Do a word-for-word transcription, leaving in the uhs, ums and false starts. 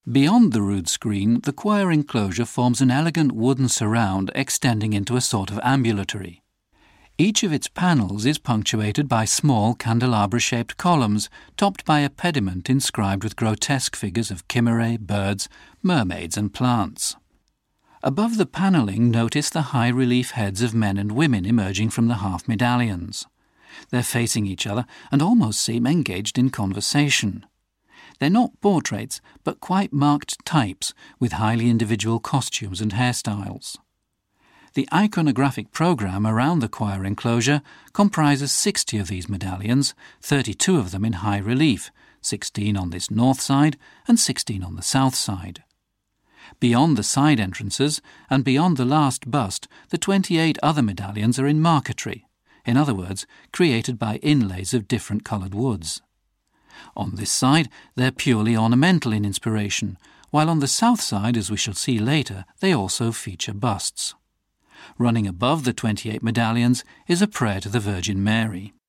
Beyond the rood screen, the choir enclosure forms an elegant wooden surround extending into a sort of ambulatory. Each of its panels is punctuated by small candelabra-shaped columns, topped by a pediment inscribed with grotesque figures of chimerae, birds, mermaids and plants. Above the panelling, notice the high-relief heads of men and women emerging from the half-medallions. They're facing each other and almost seem engaged in conversation. They're not portraits, but quite marked types with highly individual costumes and hairstyles. The iconographic programme around the choir enclosure comprises sixty of these medallions, thirty-two of them in high relief, sixteen on this north side and sixteen on the south side. Beyond the side entrances, and beyond the last bust, the twenty-eight other medallions are in marquetry, in other words, created by inlays of different coloured woods. On this side, they're purely ornamental in inspiration, while on the south side, as we shall see later, they also feature busts. Running above the twenty-eight medallions is a prayer to the Virgin Mary.